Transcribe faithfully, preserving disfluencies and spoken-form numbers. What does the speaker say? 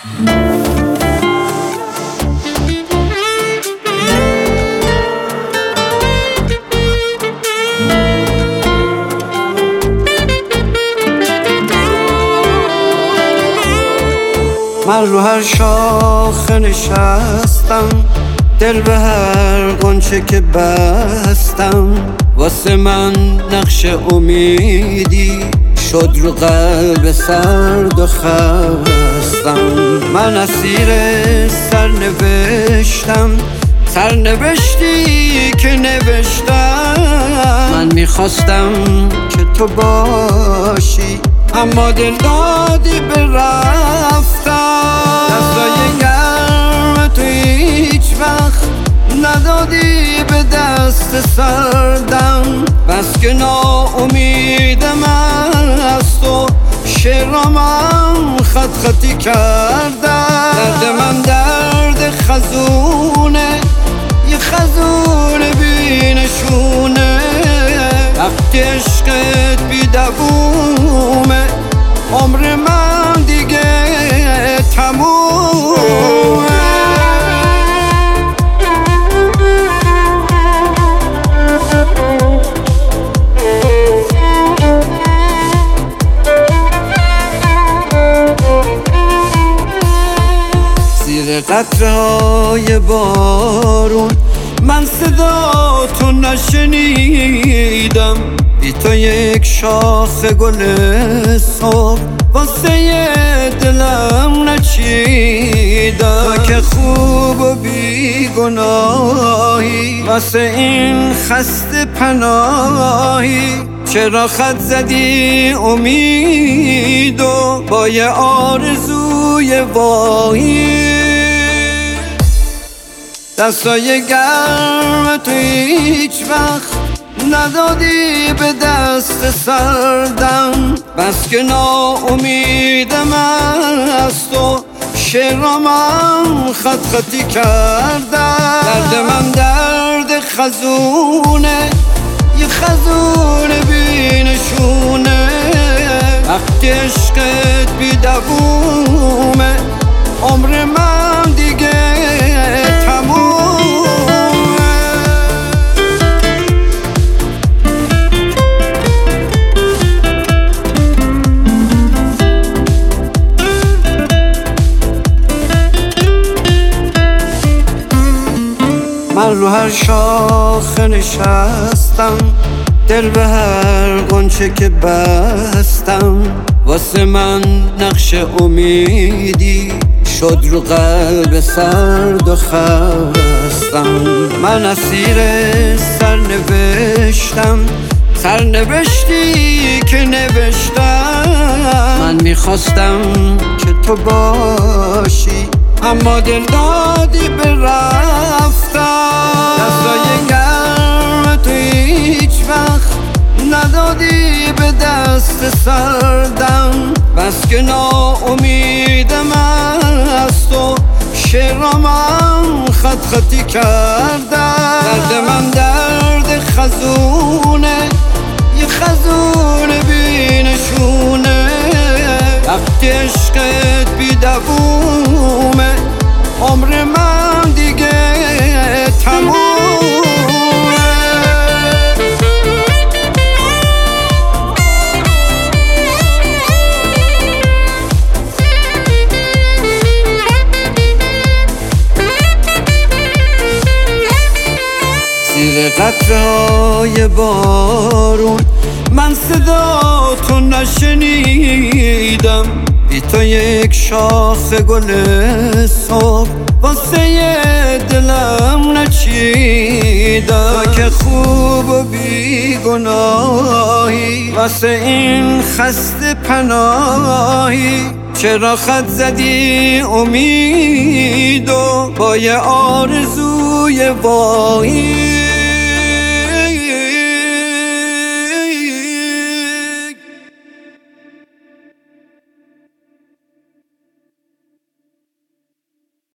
من رو هر شاخه نشستم، دل به هر غنچه که بستم، واسه من نقش امیدی شد رو قلب سرد و خستم. من اسیر سرنوشتم، سرنوشتی که نوشتم. من میخواستم که تو باشی، اما دل دادی به رفتم. دستای گرم تو هیچ وقت ندادی به دست سردم، بس که ناامیدم از تو، شعرامم خط خطی کردم. درد من درد خزونه، یه خزون بی نشونه. وقتی عشقت بی دوومه، عمر من دیگه تمومه. زیر قطره‌های بارون من صدا تو نشنیدم، بی تو یک شاخ گل صبح واسه دلم نچیدم. تو که خوب و بی گناهی، واسه این خسته پناهی. چرا خط زدی امیدو با یه آرزوی واهی؟ دستای گرم تو هیچ وقت ندادی به دست سردم، بس که ناامیدم از تو، شعرامم خط خطی کردم. درد من درد خزونه، یه خزون بی نشونه. وقتی عشقت بی دوومه، عمر من دیگه تمومه. من رو هر شاخه نشستم، دل به هر غنچه که بستم، واسه من نقش امیدی شد رو قلب سرد و خستم. من اسیر سرنوشتم، سرنوشتی که نوشتم. من میخواستم که تو باشی، اما دل دادی به رفتم. دستای گرم تو هیچ وقت ندادی به دست سردم، بس که ناامیدم از تو، شعرامم خط خطی کردم. درد من درد خزونه، یه خزون بی نشونه. وقتی عشقت بی دوومه، عمر من دیگه تمومه. زیر قطره‌های بارون من صدا تو نشنیدم، بی تو یک شاخ گل صبح واسه دلم نچیدم. تو که خوب و بی گناهی، واسه این خسته پناهی. چرا خط زدی امیدو با یه آرزوی واهی؟